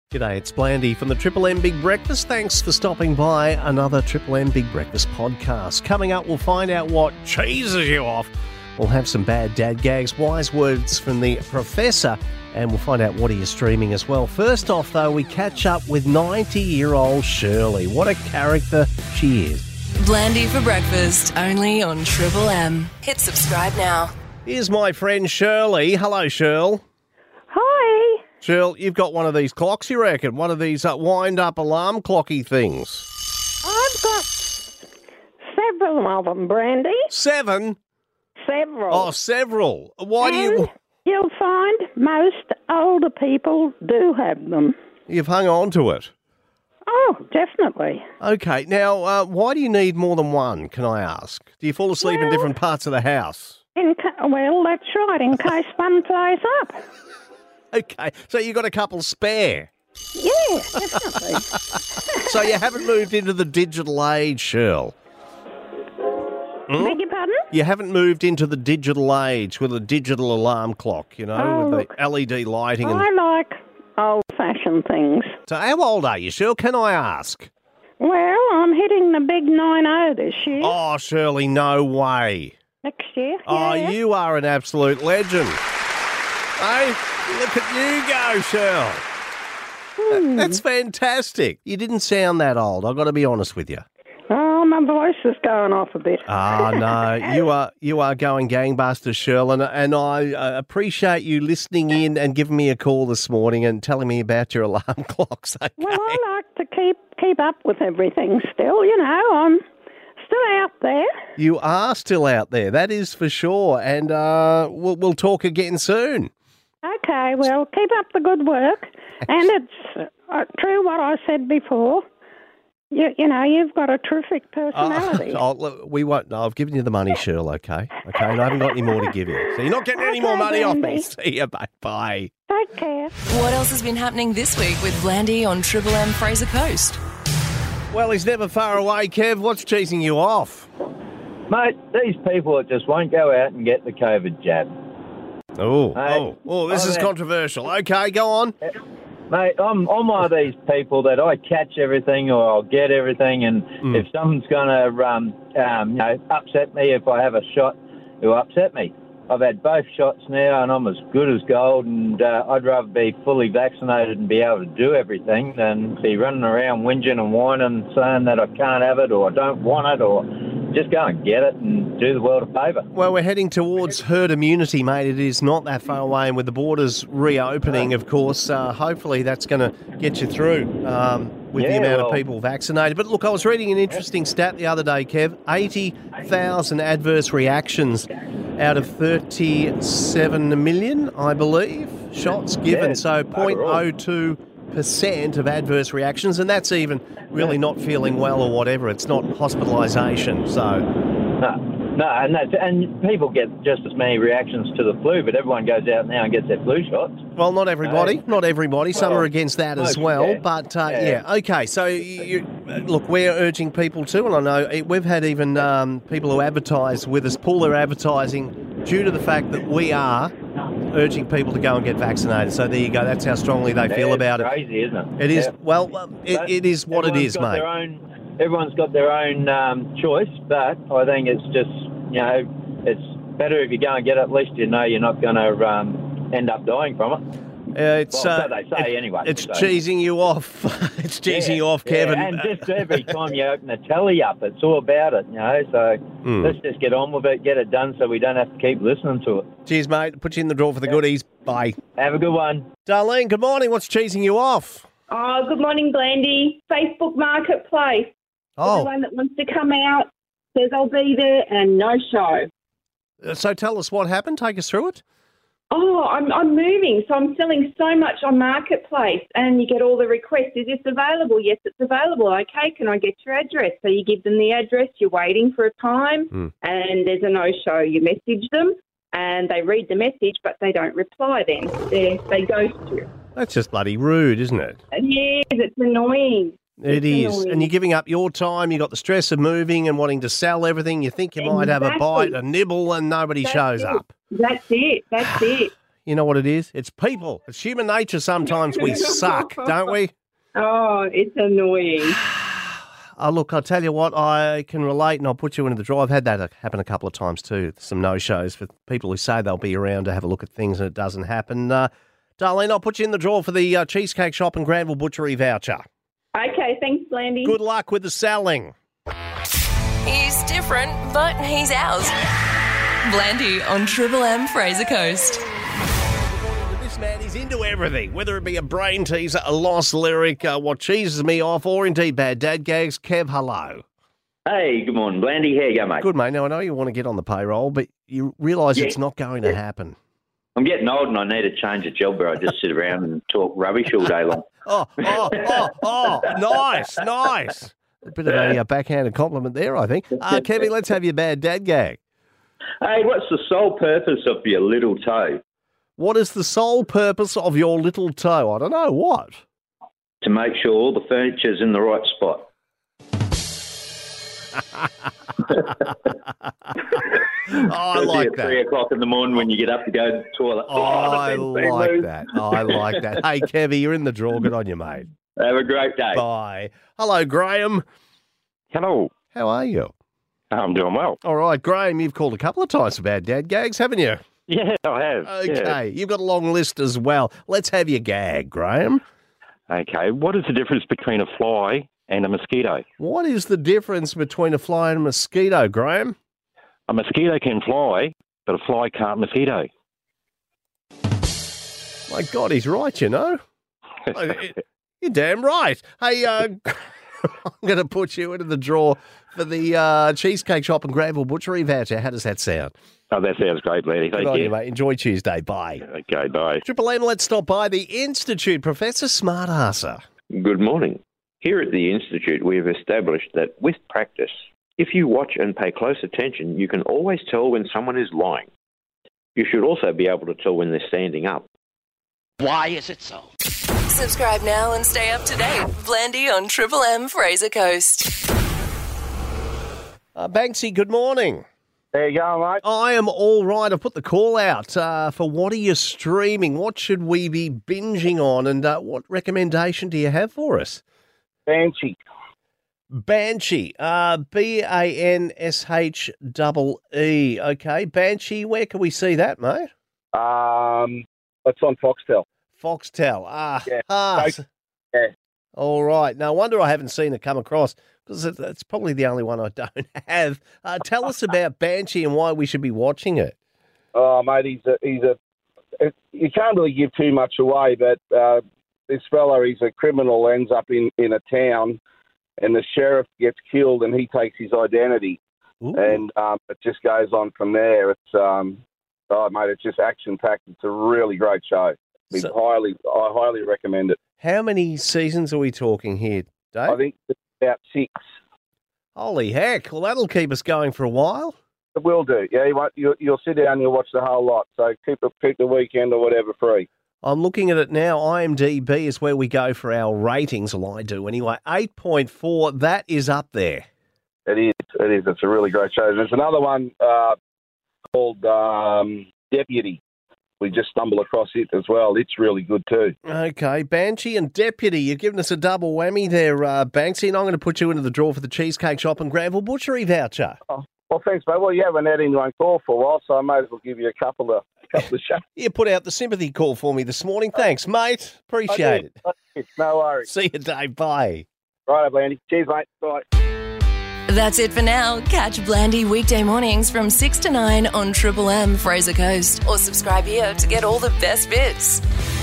G'day, it's Blandy from the Triple M Big Breakfast. Thanks for stopping by another Triple M Big Breakfast podcast. Coming up, we'll find out what cheeses you off. We'll have some bad dad gags, wise words from the professor, and we'll find out what he is streaming as well. First off, though, we catch up with 90-year-old Shirley. What a character she is. Blandy for breakfast, only on Triple M. Hit subscribe now. Here's my friend Shirley. Hello, Shirl. Hi. Shirl, you've got one of these clocks, you reckon? One of these wind-up alarm clocky things. I've got several of them, Brandy. 7? Several. Oh, several. Why do you... You'll find most older people do have them. You've hung on to it. Oh, definitely. Okay, now, why do you need more than one, can I ask? Do you fall asleep in different parts of the house? Well, that's right, in case one plays up. Okay, so you got a couple spare. Yeah, definitely. So you haven't moved into the digital age, Shirl? Beg your pardon? You haven't moved into the digital age with a digital alarm clock, you know, with the LED lighting. I like old-fashioned things. So how old are you, Shirl, can I ask? Well, I'm hitting the big 90 this year. Oh, Shirley, no way. Next year, Oh, yeah. you are an absolute legend. Hey, look at you go, Shirl. That's fantastic. You didn't sound that old, I've got to be honest with you. Oh, my voice is going off a bit. Ah, no, you are going gangbusters, Shirl, and I appreciate you listening in and giving me a call this morning and telling me about your alarm clocks. Okay? Well, I like to keep up with everything still, you know. I'm still out there. You are still out there, that is for sure, and we'll talk again soon. Okay, well, keep up the good work. And it's true what I said before. You know, you've got a terrific personality. Look, we won't. No, I've given you the money, Shirl. Okay, and I haven't got any more to give you. So you're not getting any more money off me. See you, bye. Take care. What else has been happening this week with Blandy on Triple M Fraser Coast? Well, he's never far away, Kev. What's cheesing you off? Mate, these people that just won't go out and get the COVID jab. This is controversial. Okay, go on. Mate, I'm one of these people that I catch everything or I'll get everything, and if someone's going to, upset me if I have a shot, it'll upset me. I've had both shots now, and I'm as good as gold, and I'd rather be fully vaccinated and be able to do everything than be running around whinging and whining, saying that I can't have it or I don't want it, or just go and get it and do the world a favour. Well, we're heading towards herd immunity, mate. It is not that far away, and with the borders reopening, of course, hopefully that's going to get you through with the amount of people vaccinated. But look, I was reading an interesting stat the other day, Kev. 80,000 adverse reactions out of 37 million, I believe, shots given. So 0.02% of adverse reactions, and that's even really not feeling well or whatever. It's not hospitalisation. So and people get just as many reactions to the flu, but everyone goes out now and gets their flu shots. Well, not everybody. Some are against that as well. Yeah. But, okay. So, look, we're urging people to, and I know we've had even people who advertise with us pull their advertising due to the fact that we are urging people to go and get vaccinated. So there you go. That's how strongly they feel about it. It's crazy, isn't it? It is. Yeah. Well, it is what it is, mate. Everyone's got their own choice, but I think it's just, it's better if you go and get it. At least you know you're not going to end up dying from it. So they say anyway. It's cheesing you off. It's cheesing you off, Kevin. And just every time you open the telly up, it's all about it, So let's just get on with it, get it done so we don't have to keep listening to it. Cheers, mate. Put you in the drawer for the goodies. Bye. Have a good one. Darlene, good morning. What's cheesing you off? Oh, good morning, Blandy. Facebook Marketplace. Everyone that wants to come out says I'll be there and no show. So tell us what happened. Take us through it. Oh, I'm moving, so I'm selling so much on Marketplace, and you get all the requests. Is this available? Yes, it's available. Okay, can I get your address? So you give them the address, you're waiting for a time, and there's a no-show. You message them, and they read the message, but they don't reply then. They ghost you. That's just bloody rude, isn't it? Yes, it's annoying. It is. And you're giving up your time. You've got the stress of moving and wanting to sell everything. You think you might have a bite, a nibble, and nobody shows up. That's it. You know what it is? It's people. It's human nature. Sometimes we suck, don't we? Oh, it's annoying. Look, I'll tell you what, I can relate and I'll put you into the draw. I've had that happen a couple of times too, some no-shows for people who say they'll be around to have a look at things and it doesn't happen. Darlene, I'll put you in the draw for the Cheesecake Shop and Granville Butchery voucher. Okay, thanks, Blandy. Good luck with the selling. He's different, but he's ours. Blandy on Triple M Fraser Coast. This man is into everything, whether it be a brain teaser, a lost lyric, what cheeses me off, or indeed bad dad gags. Kev, hello. Hey, good morning, Blandy. How you going, mate? Good, mate. Now, I know you want to get on the payroll, but you realise it's not going to happen. I'm getting old and I need to change a job where I just sit around and talk rubbish all day long. Nice. A bit of a backhanded compliment there, I think. Kevin, let's have your bad dad gag. Hey, what's the sole purpose of your little toe? What is the sole purpose of your little toe? I don't know. What? To make sure all the furniture's in the right spot. I like that. 3 o'clock in the morning when you get up to go to the toilet. I like that. Hey, Kevy, you're in the draw. Good on you, mate. Have a great day. Bye. Hello, Graham. Hello. How are you? I'm doing well. All right, Graham, you've called a couple of times for bad dad gags, haven't you? Yeah, I have. Okay, You've got a long list as well. Let's have your gag, Graham. Okay, what is the difference between a fly and a mosquito? What is the difference between a fly and a mosquito, Graham? A mosquito can fly, but a fly can't mosquito. My God, he's right, you know. You're damn right. Hey, I'm going to put you into the draw for the Cheesecake Shop and Granville Butchery voucher. How does that sound? Oh, that sounds great, Blandy. Thank you. Mate. Enjoy Tuesday. Bye. Okay, bye. Triple M, let's stop by the Institute. Professor Smartasser. Good morning. Here at the Institute, we have established that with practice, if you watch and pay close attention, you can always tell when someone is lying. You should also be able to tell when they're standing up. Why is it so? Subscribe now and stay up to date. Blandy on Triple M Fraser Coast. Banksy, good morning. There you go, mate. I am all right. I've put the call out for what are you streaming? What should we be binging on? And what recommendation do you have for us? Banshee. Banshee. Banshee. Okay. Banshee, where can we see that, mate? It's on Foxtel. Foxtel. Yeah. Yeah. All right. No wonder I haven't seen it come across because it's probably the only one I don't have. Tell us about Banshee and why we should be watching it. Oh, mate, he's you can't really give too much away, but this fella, he's a criminal, ends up in a town, and the sheriff gets killed, and he takes his identity. Ooh. And it just goes on from there. It's mate, it's just action-packed. It's a really great show. I highly recommend it. How many seasons are we talking here, Dave? I think it's about 6. Holy heck. Well, that'll keep us going for a while. It will do. Yeah, you'll sit down and you'll watch the whole lot. So keep the weekend or whatever free. I'm looking at it now. IMDb is where we go for our ratings. Well, I do anyway. 8.4. That is up there. It is. It's a really great show. There's another one called Deputy. We just stumbled across it as well. It's really good too. Okay, Banshee and Deputy. You've given us a double whammy there, Banksy, and I'm going to put you into the draw for the Cheesecake Shop and Granville Butchery voucher. Oh, well, thanks, mate. Well, you haven't had anyone call for a while, so I may as well give you a couple of shows. You put out the sympathy call for me this morning. Thanks, mate. Appreciate it. No worries. See you, Dave. Bye. Right, Blandy. Cheers, mate. Bye. That's it for now. Catch Blandy weekday mornings from 6 to 9 on Triple M Fraser Coast or subscribe here to get all the best bits.